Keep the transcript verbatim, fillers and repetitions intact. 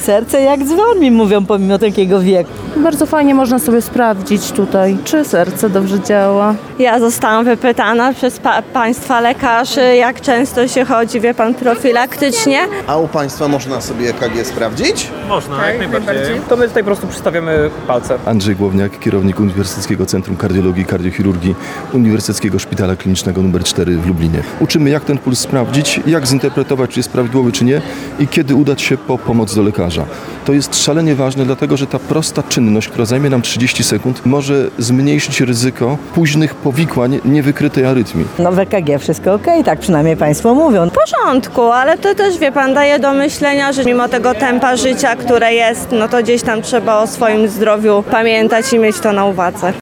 serce jak dzwon mi mówią pomimo takiego wieku. Bardzo fajnie można sobie sprawdzić tutaj, czy serce dobrze działa. Ja zostałam wypytana przez pa- państwa lekarzy, jak często się chodzi, wie pan, profilaktycznie. A u Państwa można sobie E K G sprawdzić? Można, jak najbardziej. To my tutaj po prostu przystawiamy palce. Andrzej Głowniak, kierownik Uniwersyteckiego Centrum Kardiologii i Kardiochirurgii Uniwersyteckiego Szpitala Klinicznego numer cztery w Lublinie. Uczymy, jak ten puls sprawdzić, jak zinterpretować, czy jest prawidłowy, czy nie i kiedy udać się po pomoc do lekarza. To jest szalenie ważne, dlatego że ta prosta czynność, która zajmie nam trzydzieści sekund, może zmniejszyć ryzyko późnych powikłań niewykrytej arytmii. No w E K G wszystko okej, tak przynajmniej państwo mówią. W porządku, ale to też, wie pan, daje do myślenia, że mimo tego tempa życia, które jest, no to gdzieś tam trzeba o swoim zdrowiu pamiętać i mieć to na uwadze.